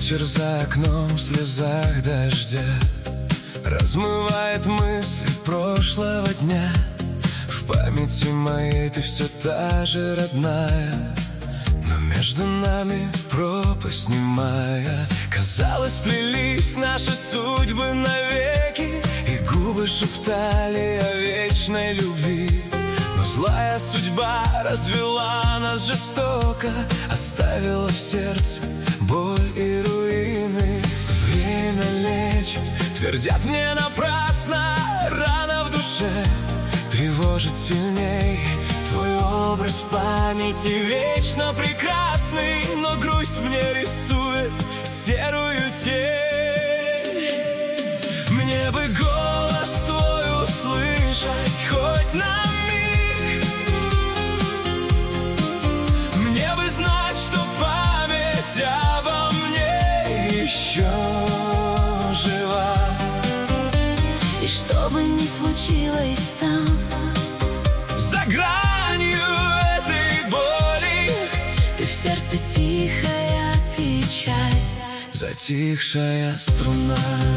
Вечер за окном в слезах дождя размывает мысли прошлого дня. В памяти моей ты все та же родная, но между нами пропасть немая. Казалось, сплелись наши судьбы навеки, и губы шептали о вечной любви. Но злая судьба развела нас жестоко, оставила в сердце боль и руины. Время лечит, твердят мне напрасно, рана в душе тревожит сильней. Твой образ в памяти вечно прекрасный, но грусть мне рисует серую тень. Мне бы голос твой услышать хоть на миг, мне бы знать, что память обо мне еще жива. И что бы ни случилось там, за гранью этой боли, ты в сердце тихая печаль, затихшая струна.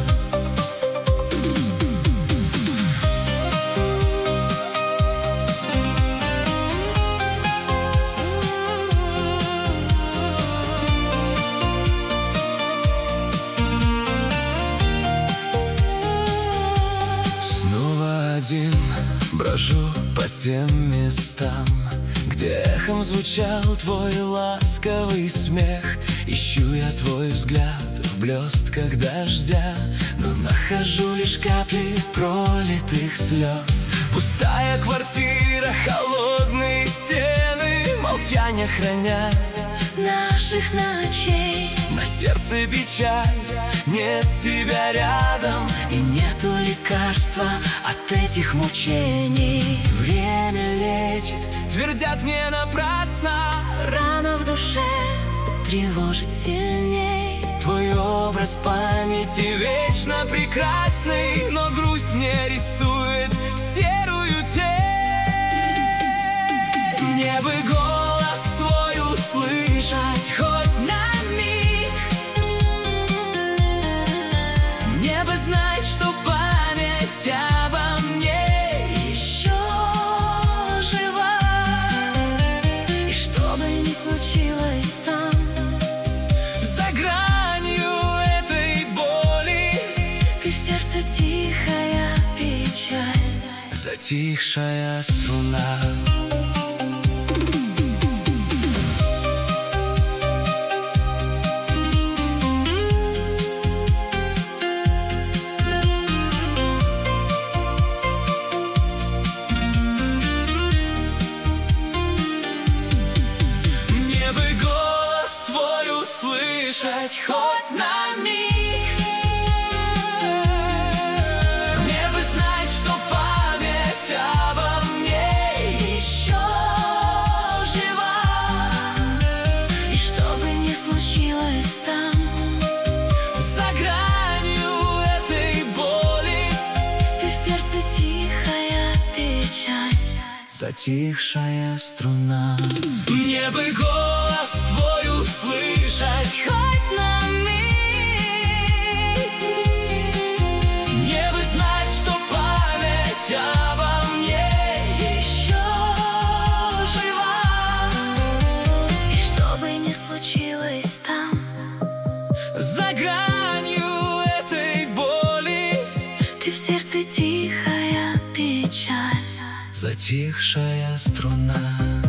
Снова один брожу по тем местам, где эхом звучал твой ласковый смех. Ищу я твой взгляд в блестках дождя, но нахожу лишь капли пролитых слез. Пустая квартира, холодные стены, молчание хранят наших ночей. На сердце печаль, нет тебя рядом, и нету лекарства от этих мучений. время лечит, твердят мне напрасно, рана в душе тревожит сильней. твой образ в памяти вечно прекрасный, но грусть мне рисует серую тень. Мне бы голос твой услышать хоть на миг, мне бы знать, что память обо мне еще жива. И что бы ни случилось там, За гранью этой боли, ты в сердце тихая печаль, затихшая струна. Мне бы голос твой услышать хоть на миг, мне бы знать, что память обо мне еще жива. и что бы ни случилось там, За гранью этой боли, ты в сердце тихая печаль, затихшая струна. Мне бы голос твой услышать хоть на миг, мне бы знать, что память обо мне еще жива. И что бы ни случилось там, за гранью этой боли, ты в сердце тихая печаль, затихшая струна.